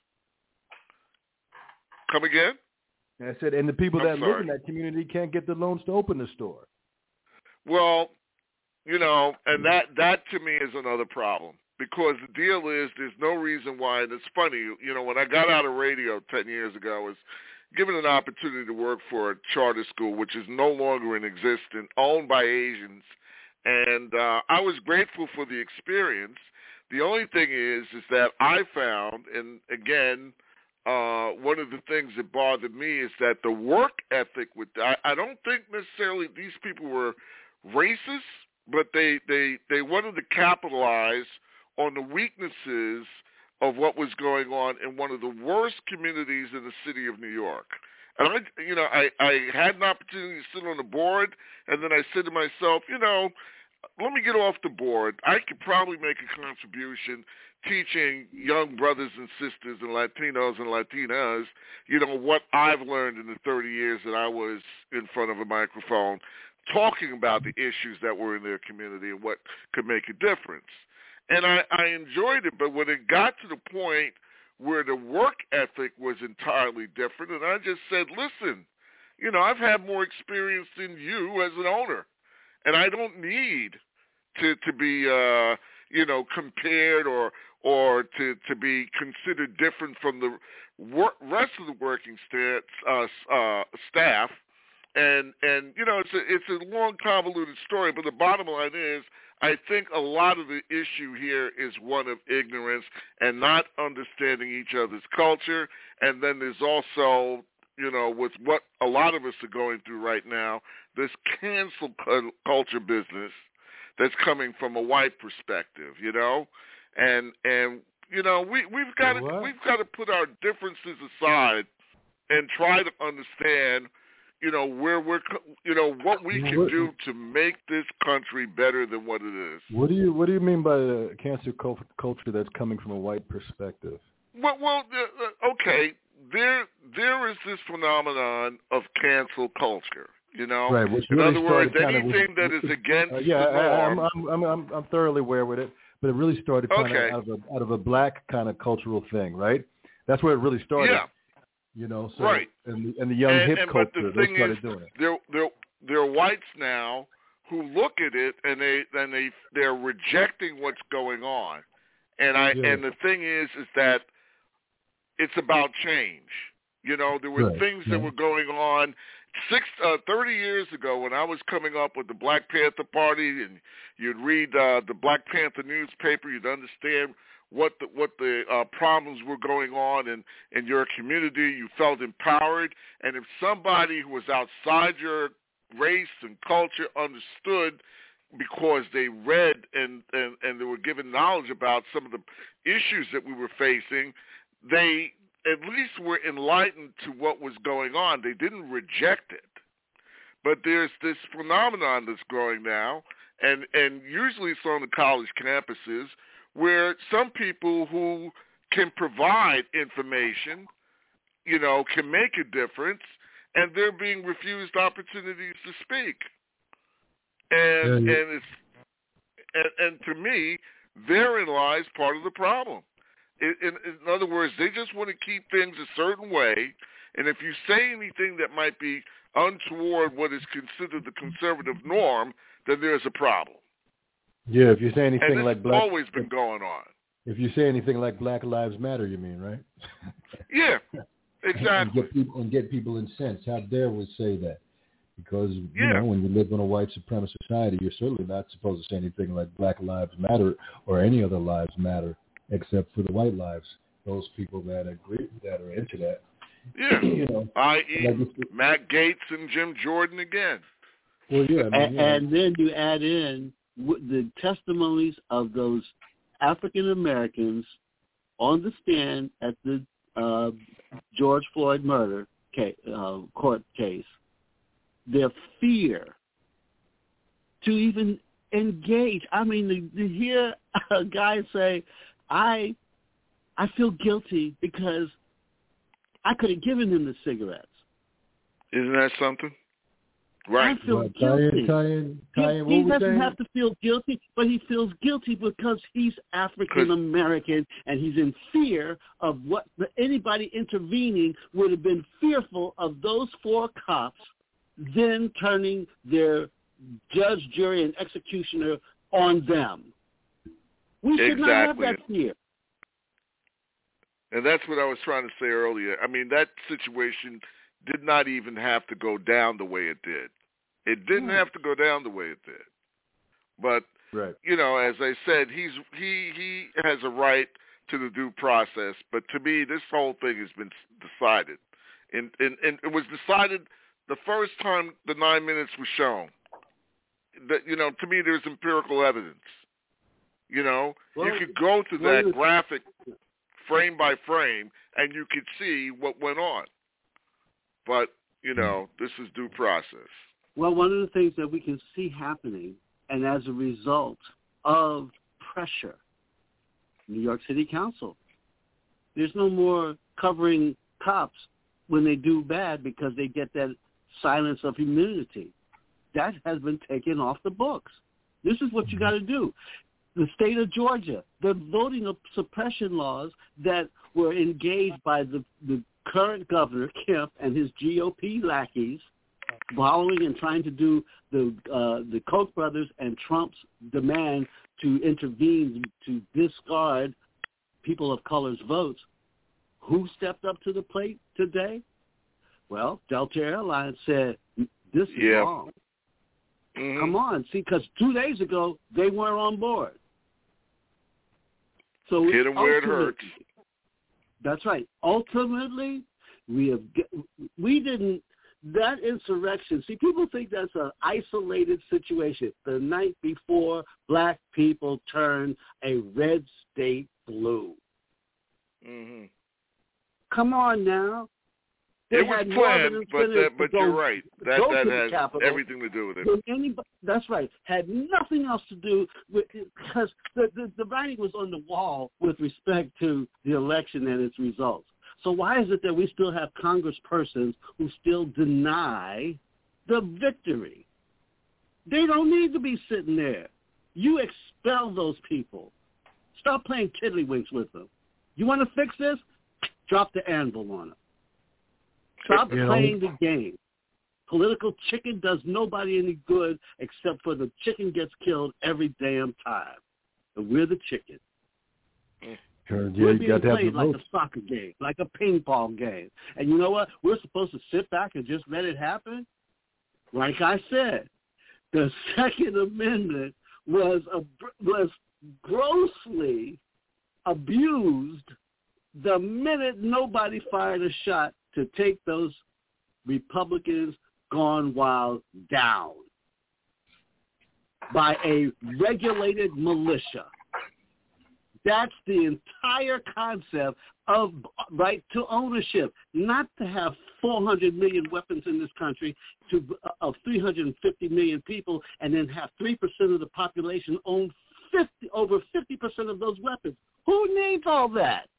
Come again? And I said, and the people I'm that sorry. live in that community can't get the loans to open the store. Well, you know, and that, that to me is another problem. Because the deal is, there's no reason why, and it's funny, you know, when I got out of radio ten years ago, I was given an opportunity to work for a charter school, which is no longer in existence, owned by Asians, and uh, I was grateful for the experience. The only thing is, is that I found, and again, uh, one of the things that bothered me is that the work ethic with, I, I don't think necessarily these people were racist, but they, they, they wanted to capitalize on the weaknesses of what was going on in one of the worst communities in the city of New York. And I, you know, I, I had an opportunity to sit on the board, and then I said to myself, you know, let me get off the board. I could probably make a contribution teaching young brothers and sisters and Latinos and Latinas, you know, what I've learned in the thirty years that I was in front of a microphone talking about the issues that were in their community and what could make a difference. And I, I enjoyed it, but when it got to the point where the work ethic was entirely different, and I just said, listen, you know, I've had more experience than you as an owner, and I don't need to to be, uh, you know, compared or or to, to be considered different from the wor- rest of the working sta- uh, uh, staff. And, and you know, it's a, it's a long, convoluted story, but the bottom line is, I think a lot of the issue here is one of ignorance and not understanding each other's culture. And then there's also, you know, with what a lot of us are going through right now, this cancel culture business that's coming from a white perspective, you know? And, and You know, we we've got to What? we've got to put our differences aside and try to understand, you know, where we're, you know, what we can what, do to make this country better than what it is. What do you What do you mean by the cancer culture that's coming from a white perspective? Well, well, uh, okay. There, there is this phenomenon of cancel culture. You know, right, which in really other words, with, anything that is against uh, yeah, the norm. I, I'm, I'm, I'm, I'm thoroughly aware with it, but it really started kind okay. of out of a out of a black kind of cultural thing, right? That's where it really started. Yeah. You know, so right. and the, and the young and, hip and, culture, but the they thing started is, doing it. There, there, there are whites now who look at it and they and they they're rejecting what's going on, and I yeah. and the thing is is that it's about change. You know, there were right. things yeah. that were going on six, uh, thirty years ago when I was coming up with the Black Panther Party, and you'd read uh, the Black Panther newspaper, you'd understand what the, what the uh, problems were going on in, in your community. You felt empowered, and if somebody who was outside your race and culture understood because they read and, and, and they were given knowledge about some of the issues that we were facing, they at least were enlightened to what was going on. They didn't reject it. But there's this phenomenon that's growing now, and, and usually it's on the college campuses, where some people who can provide information, you know, can make a difference, and they're being refused opportunities to speak. And yeah. and it's and, and to me, therein lies part of the problem. In, in, in other words, they just want to keep things a certain way, and if you say anything that might be untoward what is considered the conservative norm, then there's a problem. Yeah, if you say anything and this like has black, always been going on. If you say anything like Black Lives Matter, you mean, right? Yeah, exactly. and, get people, and get people incensed. How dare we say that? Because, you yeah. know, when you live in a white supremacist society, you're certainly not supposed to say anything like Black Lives Matter or any other lives matter except for the white lives, those people that agree, that are into that. Yeah, you know, that is. Like, Matt Gaetz and Jim Jordan again. Well, yeah, I mean, and, yeah. and then you add in the testimonies of those African Americans on the stand at the uh, George Floyd murder case, uh, court case. Their fear to even engage. I mean, to, to hear a guy say, "I, I feel guilty because I could have given him the cigarettes." Isn't that something? Right. I feel well, guilty. Tie-in, tie-in, he he what doesn't saying? have to feel guilty, but he feels guilty because he's African American and he's in fear of what the, anybody intervening would have been fearful of those four cops then turning their judge, jury, and executioner on them. We should exactly. not have that fear. And that's what I was trying to say earlier. I mean, that situation did not even have to go down the way it did. It didn't have to go down the way it did. But, right. you know, as I said, he's he, he has a right to the due process. But to me, this whole thing has been decided. And, and, and it was decided the first time the nine minutes was shown. That, you know, to me, there's empirical evidence. You know, well, you could go to that well, graphic frame by frame, and you could see what went on. But, you know, this is due process. Well, one of the things that we can see happening, and as a result of pressure, New York City Council, there's no more covering cops when they do bad because they get that silence of immunity. That has been taken off the books. This is what you got to do. The state of Georgia, the voting suppression laws that were engaged by the, the current governor, Kemp, and his G O P lackeys, following and trying to do the uh, the Koch brothers and Trump's demand to intervene to discard people of color's votes. Who stepped up to the plate today? Well, Delta Airlines said, this is yeah. wrong. Mm-hmm. Come on. See, because two days ago, they weren't on board. So hit them where it hurts. That's right. Ultimately, we have we didn't that insurrection. See, people think that's an isolated situation. The night before, black people turned a red state blue. Mm-hmm. Come on now. They it was planned, but that, but you're right. That that has capital, everything to do with it. Anybody, that's right. Had nothing else to do with it, because the, the the writing was on the wall with respect to the election and its results. So why is it that we still have congresspersons who still deny the victory? They don't need to be sitting there. You expel those people. Stop playing tiddlywinks with them. You want to fix this? Drop the anvil on them. Stop you playing know. the game. Political chicken does nobody any good except for the chicken gets killed every damn time. And we're the chicken. Sure, yeah, we're you being got to played have the like votes. a soccer game, like a ping pong game. And you know what? We're supposed to sit back and just let it happen? Like I said, the Second Amendment was a, was grossly abused the minute nobody fired a shot to take those Republicans gone wild down by a regulated militia. That's the entire concept of right to ownership, not to have four hundred million weapons in this country to of three hundred fifty million people and then have three percent of the population own fifty, over fifty percent of those weapons. Who needs all that?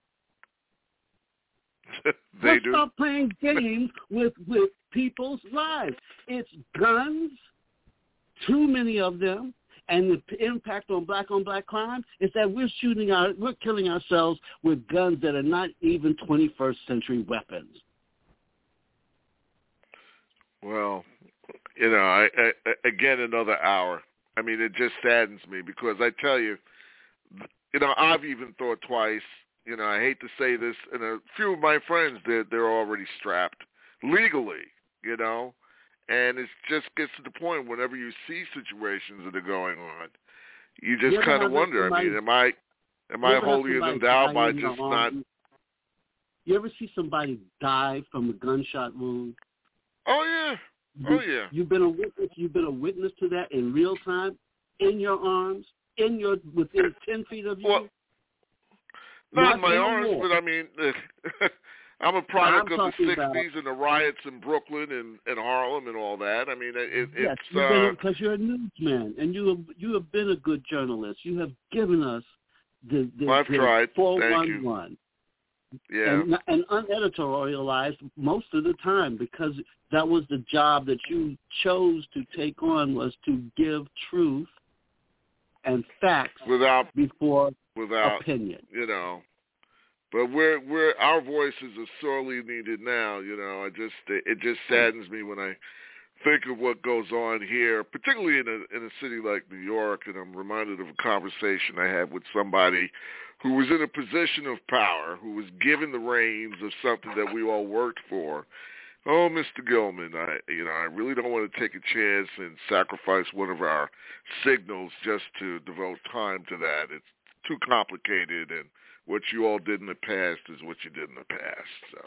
they Let's do. stop playing games with, with people's lives. It's guns, too many of them, and the impact on black-on-black crime is that we're shooting our, we're killing ourselves with guns that are not even twenty-first century weapons. Well, you know, I, I, again, another hour. I mean, it just saddens me because I tell you, you know, I've even thought twice. You know, I hate to say this, and a few of my friends, they're, they're already strapped legally, you know, and it just gets to the point whenever you see situations that are going on, you just you kind of wonder, somebody, I mean, am I am I holier than thou by just not... You ever see somebody die from a gunshot wound? Oh, yeah. Oh, yeah. You, you've been a witness, you've been a witness to that in real time, in your arms, in your within ten feet of you? Well, Not, not in my anymore. arms, but I mean, I'm a product I'm of the sixties about, and the riots in Brooklyn and, and Harlem and all that. I mean, it, yes, it's because uh, you're a newsman and you have you have been a good journalist. You have given us the the, well, I've the tried. four Thank one you. one. Yeah, and, and uneditorialized most of the time because that was the job that you chose to take on, was to give truth and facts without before without opinion. You know, but we're we're our voices are sorely needed now. You know, I just it just saddens me when I think of what goes on here, particularly in a in a city like New York, and I'm reminded of a conversation I had with somebody who was in a position of power, who was given the reins of something that we all worked for. Oh, Mister Gilman, I you know I really don't want to take a chance and sacrifice one of our signals just to devote time to that. It's too complicated, and what you all did in the past is what you did in the past. So,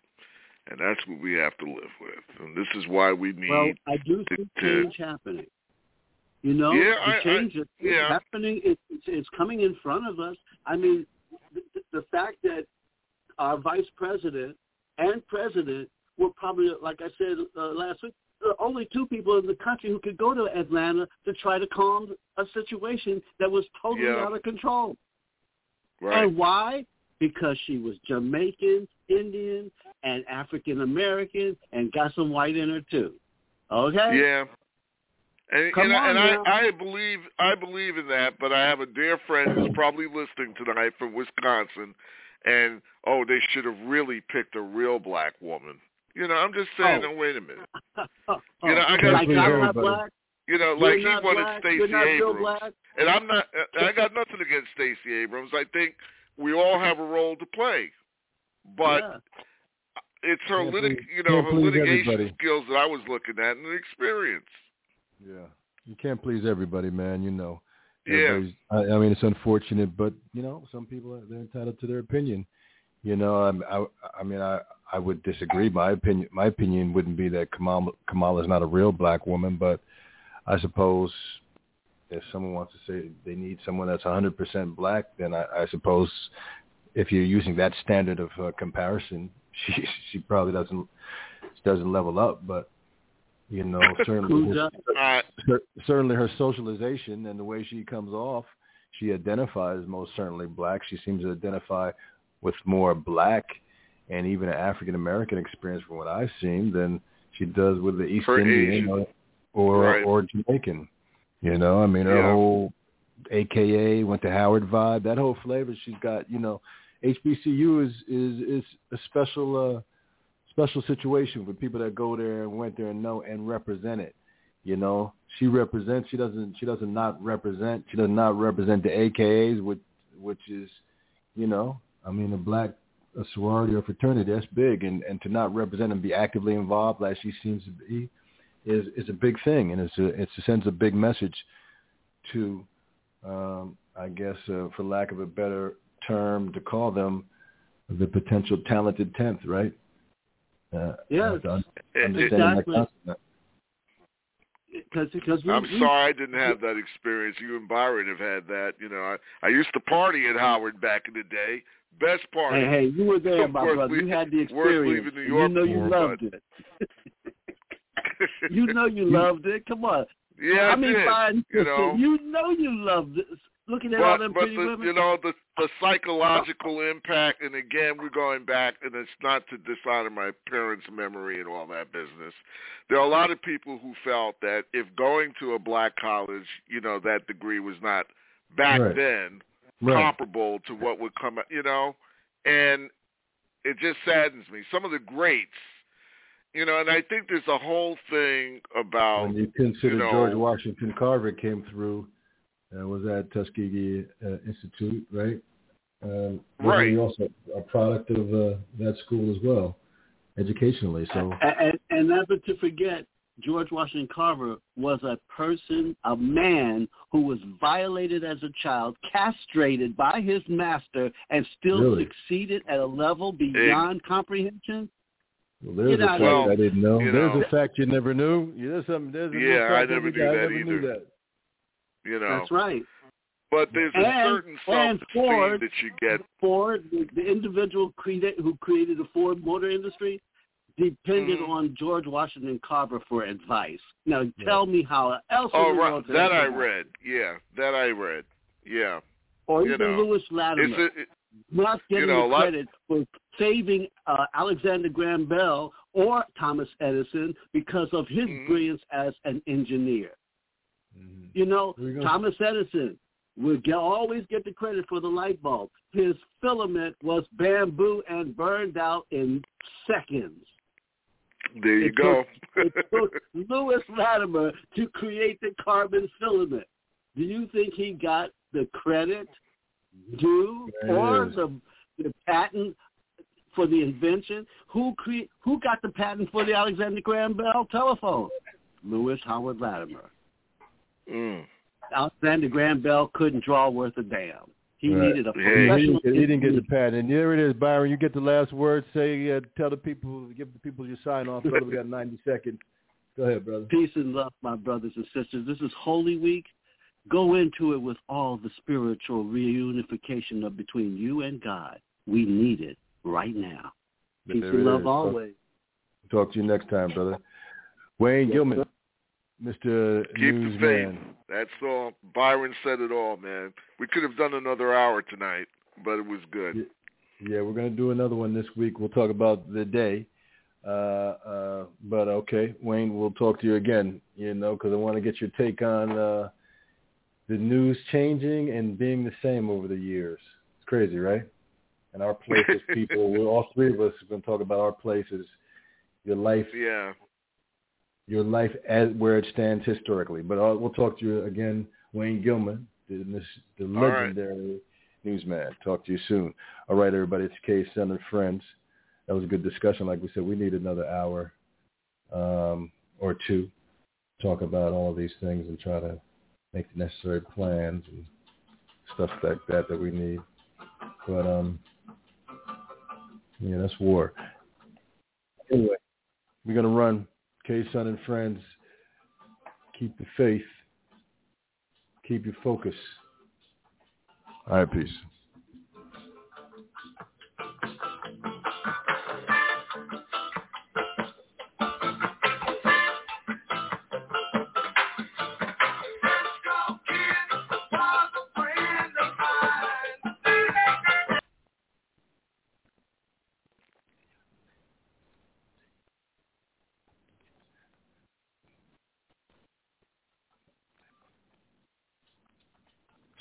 and that's what we have to live with, and this is why we need. Well, I do see to, change happening. You know, yeah, the I, change I, is yeah. happening. It's, it's coming in front of us. I mean, the, the fact that our vice president and president were probably, like I said uh, last week, the only two people in the country who could go to Atlanta to try to calm a situation that was totally yeah. out of control. Right. And why? Because she was Jamaican, Indian, and African American, and got some white in her too. Okay. Yeah. And, Come and, on and now. I, I believe I believe in that, but I have a dear friend who's probably listening tonight from Wisconsin, and oh, they should have really picked a real black woman. You know, I'm just saying. Oh. Oh, wait a minute. oh. You know, I got like you I'm know, not black. You know, You're like he wanted black. Stacey Abrams, black. and I'm not. I got nothing against Stacey Abrams. I think we all have a role to play, but yeah. it's her Can't litig, please, you know, her litigation everybody. skills that I was looking at and the experience. Yeah, you can't please everybody, man. You know. Yeah. I, I mean, it's unfortunate, but you know, some people are, they're entitled to their opinion. You know, I, I, I mean, I, I would disagree. My opinion, my opinion wouldn't be that Kamala, Kamala is not a real black woman, but I suppose if someone wants to say they need someone that's one hundred percent black, then I, I suppose if you're using that standard of uh, comparison, she she probably doesn't doesn't level up. But you know, certainly her, certainly her socialization and the way she comes off, she identifies most certainly black. She seems to identify with more black and even an African American experience from what I've seen than she does with the East her Indian Asian. or or, right. or Jamaican. You know, I mean, her yeah. whole A K A went to Howard vibe. That whole flavor she's got. You know, H B C U is is is a special uh, special situation for people that go there and went there and know and represent it. You know, she represents. She doesn't. She doesn't not represent. She does not represent the A K As, which which is, you know, I mean, a black a sorority or fraternity, that's big, and and to not represent and be actively involved like she seems to be is is a big thing, and it's a it's a sends a big message to, um, I guess, uh, for lack of a better term to call them, the potential talented tenth, right? Uh, yes, exactly. Because, because we, I'm we, sorry I didn't have that experience. You and Byron have had that. You know, I, I used to party at Howard back in the day. Best party. Hey, hey, you were there, my brother. leaving, You had the experience. New York You know you for, loved it. You know you loved it. Come on. Yeah, I mean, did. fine. You know, you know you loved it. Looking at but, all them but pretty the, women. you know, the the psychological impact, and again, we're going back, and it's not to dishonor my parents' memory and all that business. There are a lot of people who felt that if going to a black college, you know, that degree was not back right. then right. comparable to what would come, you know, and it just saddens me. Some of the greats, you know, and I think there's a whole thing about, when you consider you know, George Washington Carver came through, uh, was at Tuskegee uh, Institute, right? Um, right. He also a product of uh, that school as well, educationally. So, and, and, and never to forget, George Washington Carver was a person, a man who was violated as a child, castrated by his master, and still really? succeeded at a level beyond it, comprehension. Well, there's you a fact know, I didn't know. You there's know. a fact you never knew. There's some. There's a yeah, fact I never knew I that never either. Knew that. You know, that's right. But there's a and, certain and self-esteem Ford, that you get. Ford, the, the individual created, who created the Ford Motor Industry, depended mm-hmm. on George Washington Carver for advice. Now, tell me how else. Oh, in the right. world That I read. Yeah, that I read. Yeah. Or you even know. Lewis Latimer. It, not getting you know, the credit lot, for saving uh, Alexander Graham Bell or Thomas Edison because of his mm-hmm. brilliance as an engineer. Mm-hmm. You know, Thomas Edison would get, always get the credit for the light bulb. His filament was bamboo and burned out in seconds. There you it go. Took, it took Lewis Latimer to create the carbon filament. Do you think he got the credit due or the, the patent for the invention? Who cre- Who got the patent for the Alexander Graham Bell telephone? Lewis Howard Latimer. Mm. Alexander Graham Bell couldn't draw worth a damn. He right. needed a yeah, professional. He, he didn't get the patent. And there it is, Byron. You get the last word. Say, uh, tell the people, give the people your sign off. Brother, we got ninety seconds. Go ahead, brother. Peace and love, my brothers and sisters. This is Holy Week. Go into it with all the spiritual reunification of between you and God. We need it right now. Peace there and love is. always. Talk to you next time, brother. Wayne yes, Gilman, sir. Mister Keep Newsman. the faith. That's all. Byron said it all, man. We could have done another hour tonight, but it was good. Yeah, we're going to do another one this week. We'll talk about the day. Uh, uh, but, okay, Wayne, we'll talk to you again, you know, because I want to get your take on uh, the news changing and being the same over the years. It's crazy, right? And our places, people, we're all three of us are going to talk about our places, your life. Yeah. Your life as where it stands historically. But I'll, we'll talk to you again, Wayne Gilman, the, the legendary right. newsman. Talk to you soon. All right, everybody, it's K, Son, and Friends. That was a good discussion. Like we said, we need another hour um, or two to talk about all of these things and try to make the necessary plans and stuff like that that we need. But, um, yeah, that's war. Anyway, we're going to run. K, Son, and Friends, keep the faith, keep your focus. All right, peace.